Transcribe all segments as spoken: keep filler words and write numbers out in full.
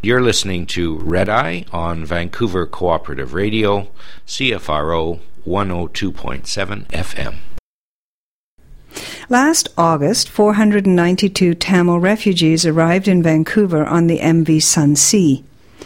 You're listening to Red Eye on Vancouver Cooperative Radio, C F R O one oh two point seven F M. Last August, four hundred ninety-two Tamil refugees arrived in Vancouver on the M V Sun Sea.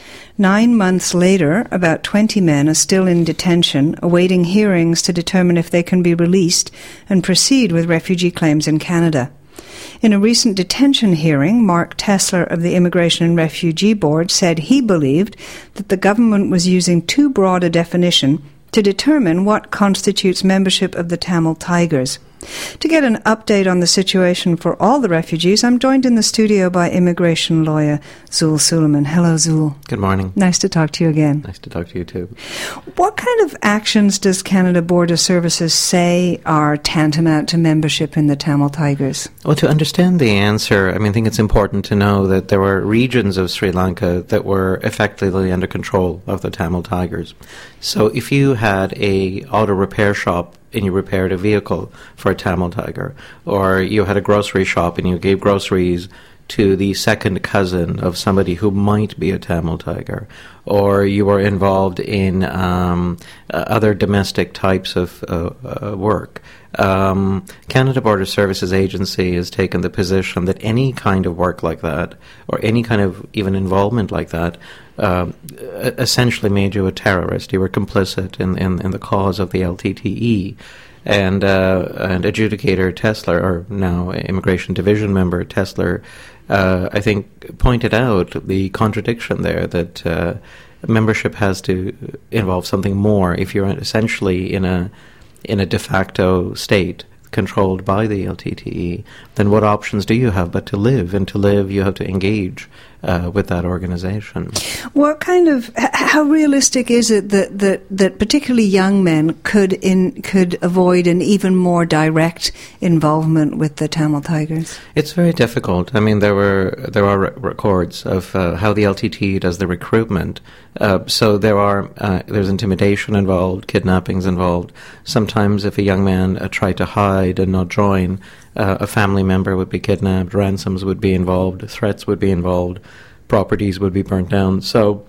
Nine months later, about twenty men are still in detention, awaiting hearings to determine if they can be released and proceed with refugee claims in Canada. In a recent detention hearing, Mark Tesler of the Immigration and Refugee Board said he believed that the government was using too broad a definition to determine what constitutes membership of the Tamil Tigers. To get an update on the situation for all the refugees, I'm joined in the studio by immigration lawyer Zul Suleiman. Hello, Zul. Good morning. Nice to talk to you again. Nice to talk to you too. What kind of actions does Canada Border Services say are tantamount to membership in the Tamil Tigers? Well, to understand the answer, I mean, I think it's important to know that there were regions of Sri Lanka that were effectively under control of the Tamil Tigers. So if you had a auto repair shop and you repaired a vehicle for a Tamil Tiger, or you had a grocery shop and you gave groceries to the second cousin of somebody who might be a Tamil Tiger, or you were involved in um, uh, other domestic types of uh, uh, work. Um, Canada Border Services Agency has taken the position that any kind of work like that, or any kind of even involvement like that, uh, essentially made you a terrorist. You were complicit in, in, in the cause of the L T T E. And, uh, and adjudicator Tesler, or now Immigration Division member Tesler, uh, I think pointed out the contradiction there, that uh, membership has to involve something more. If you're essentially in a in a de facto state controlled by the L T T E, then what options do you have but to live? And to live, you have to engage uh, with that organization. What kind of, how realistic is it that, that, that particularly young men could in could avoid an even more direct involvement with the Tamil Tigers? It's very difficult. I mean, there were there are re- records of uh, how the L T T E does the recruitment. Uh, so there are uh, there's intimidation involved, kidnappings involved. Sometimes, if a young man uh, tried to hide and not join, uh, a family member would be kidnapped, ransoms would be involved, threats would be involved, properties would be burnt down. So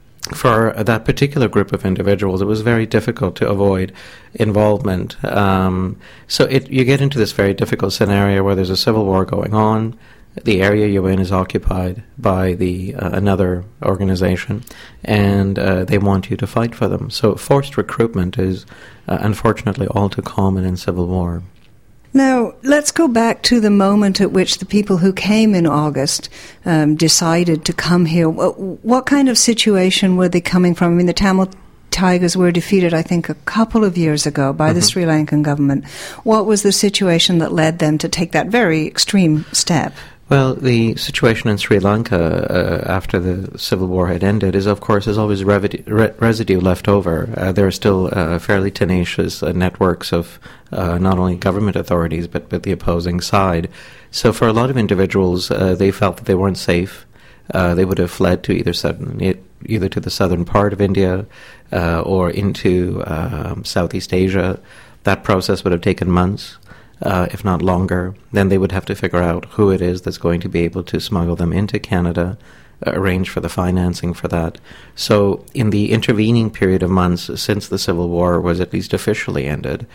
for that particular group of individuals, it was very difficult to avoid involvement. Um, so it, you get into this very difficult scenario where there's a civil war going on. The area you're in is occupied by the uh, another organization, and uh, they want you to fight for them. So forced recruitment is uh, unfortunately all too common in civil war. Now, let's go back to the moment at which the people who came in August um, decided to come here. What, what kind of situation were they coming from? I mean, the Tamil Tigers were defeated, I think, a couple of years ago by mm-hmm. the Sri Lankan government. What was the situation that led them to take that very extreme step? Well, the situation in Sri Lanka uh, after the civil war had ended is, of course, there's always residue, re- residue left over. Uh, there are still uh, fairly tenacious uh, networks of uh, not only government authorities but, but the opposing side. So for a lot of individuals, uh, they felt that they weren't safe. Uh, they would have fled to either southern, either to the southern part of India uh, or into um, Southeast Asia. That process would have taken months. Uh, if not longer. Then they would have to figure out who it is that's going to be able to smuggle them into Canada, uh, arrange for the financing for that. So in the intervening period of months since the Civil War was at least officially ended,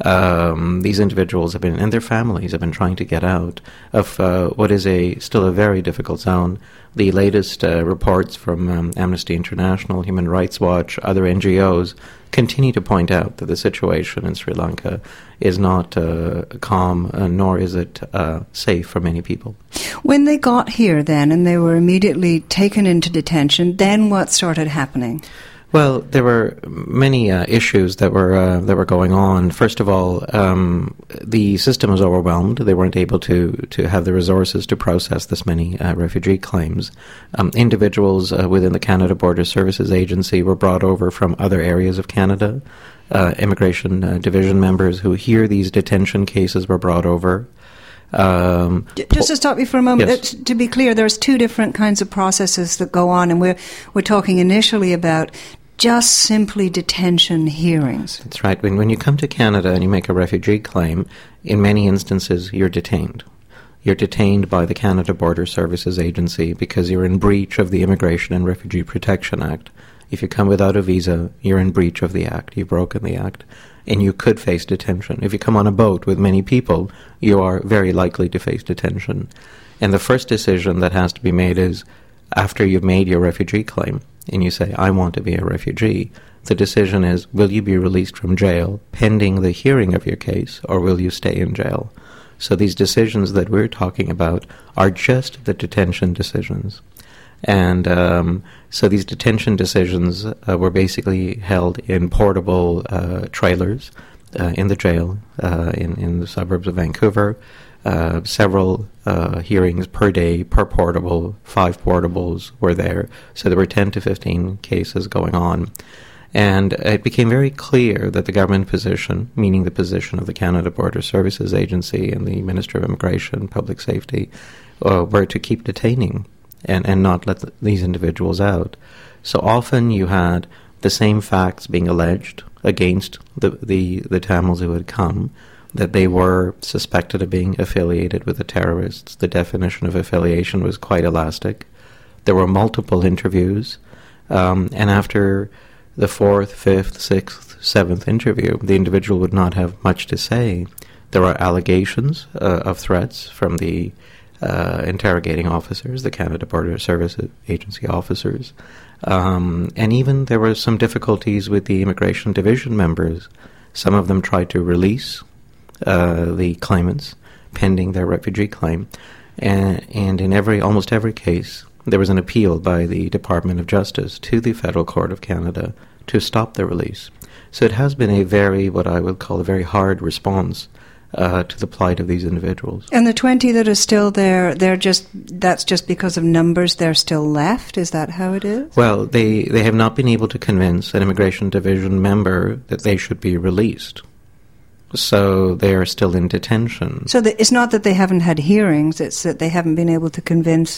um, these individuals have been, and their families have been trying to get out of uh, what is a still a very difficult zone. The latest uh, reports from um, Amnesty International, Human Rights Watch, other N G Os continue to point out that the situation in Sri Lanka is not uh, calm, uh, nor is it uh, safe for many people. When they got here then, and they were immediately taken into detention, then what started happening? Well, there were many uh, issues that were uh, that were going on. First of all, um, the system was overwhelmed. They weren't able to, to have the resources to process this many uh, refugee claims. Um, individuals uh, within the Canada Border Services Agency were brought over from other areas of Canada. Uh, Immigration uh, Division members who hear these detention cases were brought over. Um, Just to stop you for a moment, yes. To be clear, there's two different kinds of processes that go on, and we're we're talking initially about just simply detention hearings. That's right. When when you come to Canada and you make a refugee claim, in many instances you're detained. you're detained by the Canada Border Services Agency because you're in breach of the Immigration and Refugee Protection Act. If you come without a visa, you're in breach of the Act. You've broken the Act. And you could face detention. If you come on a boat with many people, you are very likely to face detention. And the first decision that has to be made is, after you've made your refugee claim, and you say, I want to be a refugee, the decision is, will you be released from jail pending the hearing of your case, or will you stay in jail? So these decisions that we're talking about are just the detention decisions. And um, so these detention decisions uh, were basically held in portable uh, trailers uh, in the jail uh, in, in the suburbs of Vancouver. Uh, several uh, hearings per day per portable, five portables were there. So there were ten to fifteen cases going on. And it became very clear that the government position, meaning the position of the Canada Border Services Agency and the Minister of Immigration and Public Safety, uh, were to keep detaining and, and not let the, these individuals out. So often you had the same facts being alleged against the, the, the Tamils who had come, that they were suspected of being affiliated with the terrorists. The definition of affiliation was quite elastic. There were multiple interviews, um, and after the fourth, fifth, sixth, seventh interview, the individual would not have much to say. There are allegations uh, of threats from the uh, interrogating officers, the Canada Border Services Agency officers, um, and even there were some difficulties with the Immigration Division members. Some of them tried to release uh, the claimants pending their refugee claim, and, and in every almost every case, there was an appeal by the Department of Justice to the Federal Court of Canada to stop the release. So it has been a very, what I would call a very hard response uh, to the plight of these individuals. And the twenty that are still there, they're just, that's just because of numbers, they're still left? Is that how it is? Well, they, they have not been able to convince an Immigration Division member that they should be released. So they are still in detention. So the, it's not that they haven't had hearings, it's that they haven't been able to convince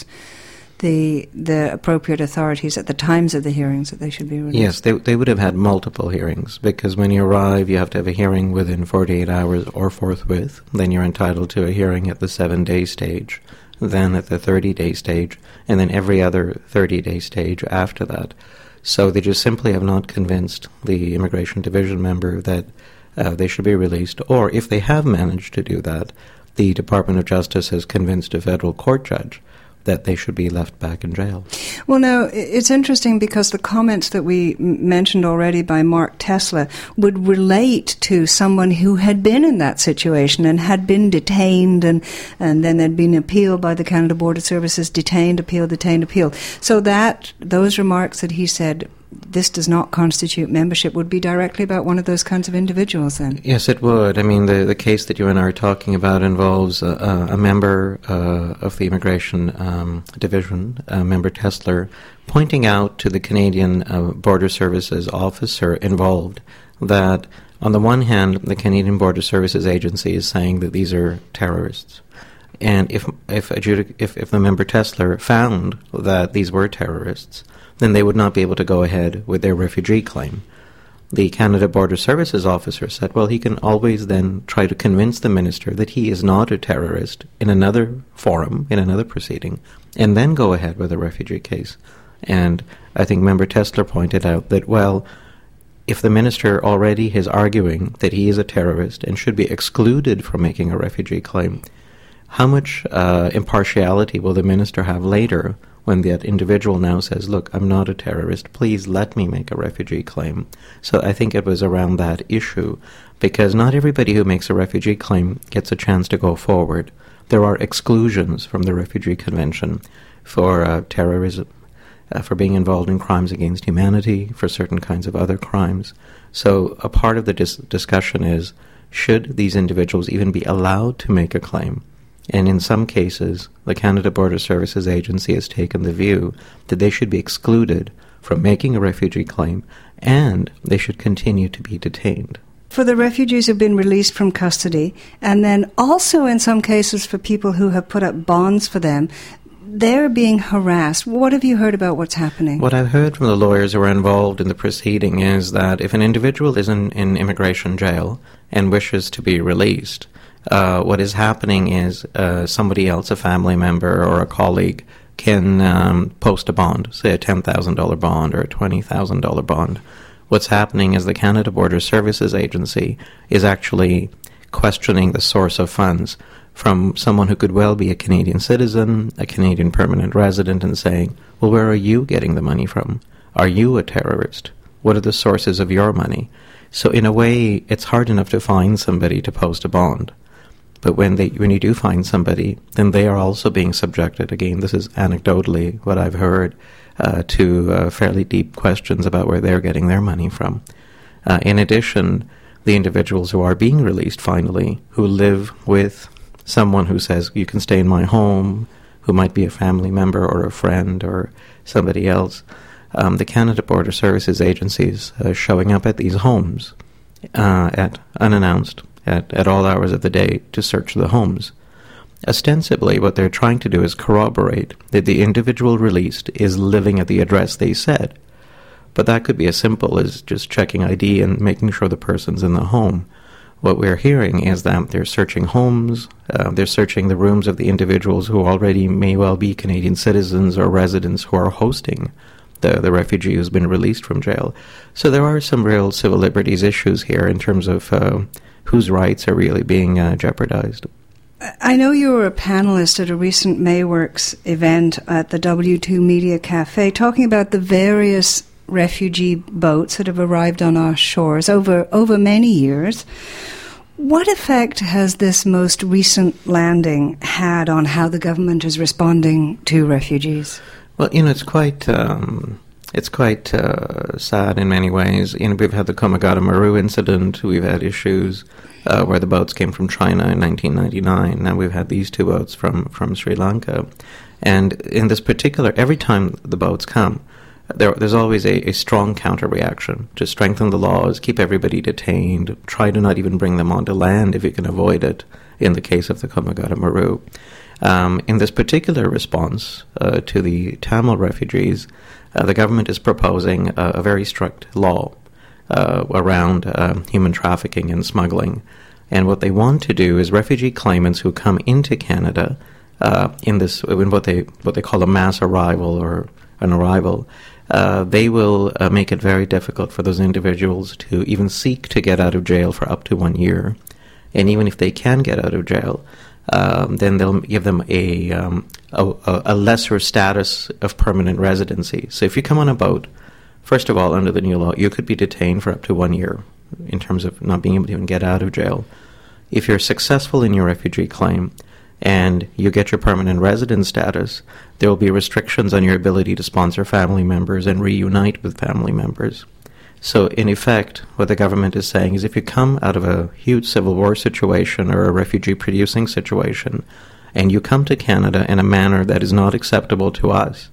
the the appropriate authorities at the times of the hearings that they should be released. Yes, they they would have had multiple hearings, because when you arrive, you have to have a hearing within forty-eight hours or forthwith. Then you're entitled to a hearing at the seven-day stage, then at the thirty-day stage, and then every other thirty-day stage after that. So they just simply have not convinced the Immigration Division member that uh, they should be released, or if they have managed to do that, the Department of Justice has convinced a federal court judge that they should be left back in jail. Well, now, it's interesting because the comments that we m- mentioned already by Mark Tesla would relate to someone who had been in that situation and had been detained, and, and then they'd been appealed by the Canada Border Services, detained, appealed, detained, appealed. So that, those remarks that he said, this does not constitute membership, would be directly about one of those kinds of individuals then? Yes, it would. I mean, the, the case that you and I are talking about involves a, a member uh, of the Immigration um, Division, uh, Member Tesler, pointing out to the Canadian uh, Border Services officer involved that, on the one hand, the Canadian Border Services Agency is saying that these are terrorists. And if if, adjudic- if if the member Tesler found that these were terrorists, then they would not be able to go ahead with their refugee claim. The Canada Border Services officer said, well, he can always then try to convince the minister that he is not a terrorist in another forum, in another proceeding, and then go ahead with a refugee case. And I think Member Tesler pointed out that, well, if the minister already is arguing that he is a terrorist and should be excluded from making a refugee claim, how much uh, impartiality will the minister have later when that individual now says, look, I'm not a terrorist, please let me make a refugee claim? So I think it was around that issue, because not everybody who makes a refugee claim gets a chance to go forward. There are exclusions from the Refugee Convention for uh, terrorism, uh, for being involved in crimes against humanity, for certain kinds of other crimes. So a part of the dis- discussion is, should these individuals even be allowed to make a claim? And in some cases, the Canada Border Services Agency has taken the view that they should be excluded from making a refugee claim, and they should continue to be detained. For the refugees who've been released from custody, and then also in some cases for people who have put up bonds for them, they're being harassed. What have you heard about what's happening? What I've heard from the lawyers who are involved in the proceeding is that if an individual is in, in immigration jail and wishes to be released, uh, what is happening is uh, somebody else, a family member or a colleague, can um, post a bond, say a ten thousand dollars bond or a twenty thousand dollars bond. What's happening is the Canada Border Services Agency is actually questioning the source of funds from someone who could well be a Canadian citizen, a Canadian permanent resident, and saying, well, where are you getting the money from? Are you a terrorist? What are the sources of your money? So in a way, it's hard enough to find somebody to post a bond. But when they when you do find somebody, then they are also being subjected, again, this is anecdotally what I've heard, uh, to uh, fairly deep questions about where they're getting their money from. Uh, in addition, the individuals who are being released finally, who live with someone who says, you can stay in my home, who might be a family member or a friend or somebody else, um, the Canada Border Services agencies uh, showing up at these homes uh, at unannounced, at, at all hours of the day to search the homes. Ostensibly, what they're trying to do is corroborate that the individual released is living at the address they said. But that could be as simple as just checking I D and making sure the person's in the home. What we're hearing is that they're searching homes, uh, they're searching the rooms of the individuals who already may well be Canadian citizens or residents who are hosting the, the refugee who's been released from jail. So there are some real civil liberties issues here in terms of uh, whose rights are really being uh, jeopardized. I know you were a panelist at a recent Mayworks event at the W two Media Cafe talking about the various refugee boats that have arrived on our shores over over many years. What effect has this most recent landing had on how the government is responding to refugees? Well, you know, it's quite um, it's quite uh, sad in many ways. You know, we've had the Komagata Maru incident. We've had issues uh, where the boats came from China in nineteen ninety-nine. Now we've had these two boats from from Sri Lanka, and in this particular, every time the boats come, There, there's always a, a strong counter-reaction to strengthen the laws, keep everybody detained, try to not even bring them onto land if you can avoid it, in the case of the Komagata Maru. Um, in this particular response uh, to the Tamil refugees, uh, the government is proposing a, a very strict law uh, around uh, human trafficking and smuggling. And what they want to do is refugee claimants who come into Canada uh, in this, in what they what they call a mass arrival or an arrival, Uh, they will uh, make it very difficult for those individuals to even seek to get out of jail for up to one year. And even if they can get out of jail, um, then they'll give them a, um, a, a lesser status of permanent residency. So if you come on a boat, first of all, under the new law, you could be detained for up to one year in terms of not being able to even get out of jail. If you're successful in your refugee claim, and you get your permanent resident status, there will be restrictions on your ability to sponsor family members and reunite with family members. So, in effect, what the government is saying is if you come out of a huge civil war situation or a refugee-producing situation, and you come to Canada in a manner that is not acceptable to us,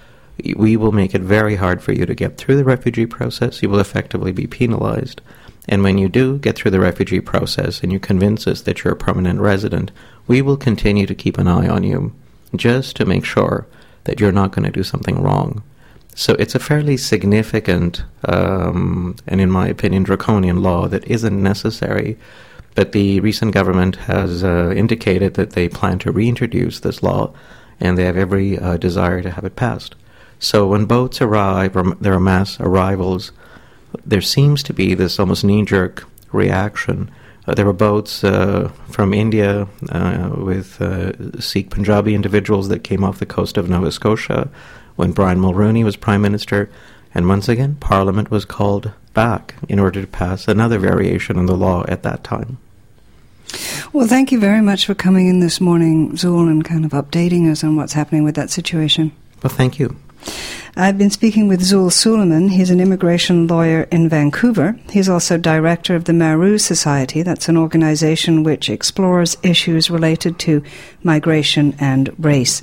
we will make it very hard for you to get through the refugee process. You will effectively be penalized. And when you do get through the refugee process and you convince us that you're a permanent resident, we will continue to keep an eye on you just to make sure that you're not going to do something wrong. So it's a fairly significant um, and, in my opinion, draconian law that isn't necessary. But the recent government has uh, indicated that they plan to reintroduce this law, and they have every uh, desire to have it passed. So when boats arrive, or there are mass arrivals, there seems to be this almost knee-jerk reaction. Uh, there were boats uh, from India uh, with uh, Sikh Punjabi individuals that came off the coast of Nova Scotia when Brian Mulroney was Prime Minister. And once again, Parliament was called back in order to pass another variation in the law at that time. Well, thank you very much for coming in this morning, Zul, and kind of updating us on what's happening with that situation. Well, thank you. I've been speaking with Zul Suleiman. He's an immigration lawyer in Vancouver. He's also director of the Maru Society. That's an organization which explores issues related to migration and race.